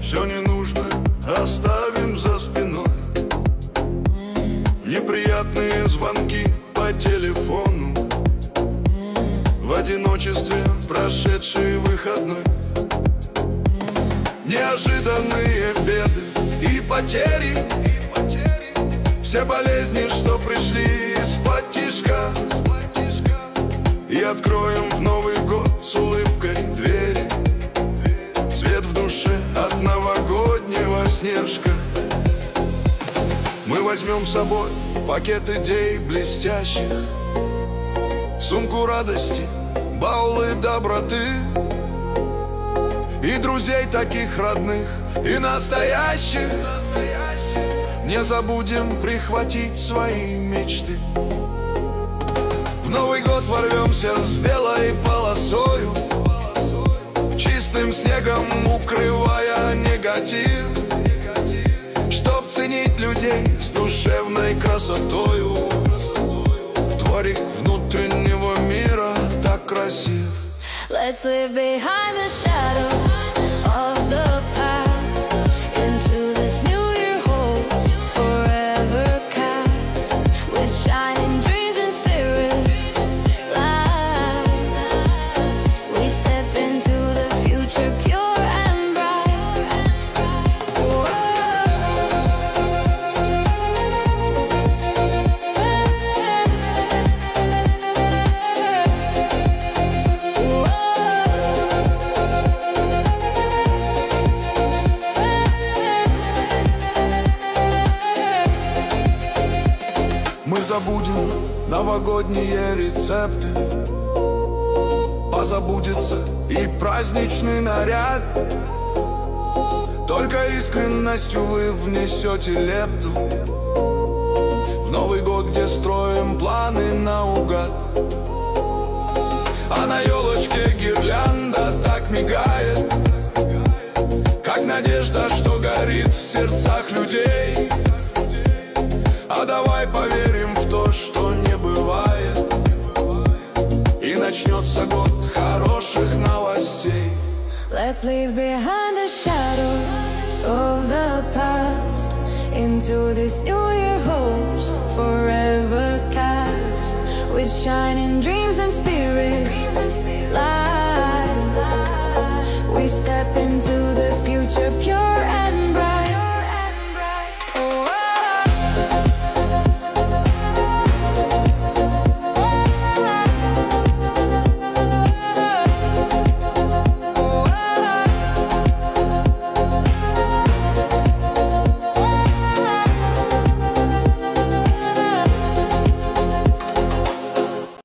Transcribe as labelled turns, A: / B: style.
A: Все ненужное оставим за спиной. Неприятные звонки по телефону, в одиночестве прошедший выходной. Неожиданные беды и потери, все болезни, что пришли из-под тишка. И откроем в Новый год с улыбкой двери, свет в душе от новогоднего снежка. Мы возьмем с собой пакет идей блестящих, сумку радости, баулы доброты, и друзей таких родных и настоящих. Не забудем прихватить свои мечты. В Новый год ворвемся с белой полосою, чистым снегом укрывая негатив, чтоб ценить людей с душевной красотою. Дворик внутреннего мира так красив.
B: Let's live behind the shadow of the past, into this new year holds forever cast, with shining dreams and spirits lights. We step into the future pure and bright.
A: Мы забудем новогодние рецепты, позабудется и праздничный наряд. Только искренностью вы внесете лепту в Новый год, где строим планы наугад. А на елочке гирлянда так мигает, как надежда, что горит в сердцах людей. А давай поверим в то, что не бывает, и начнется год хороших новостей.
B: Let's leave behind the shadow of the past, into this new year hopes forever cast, with shining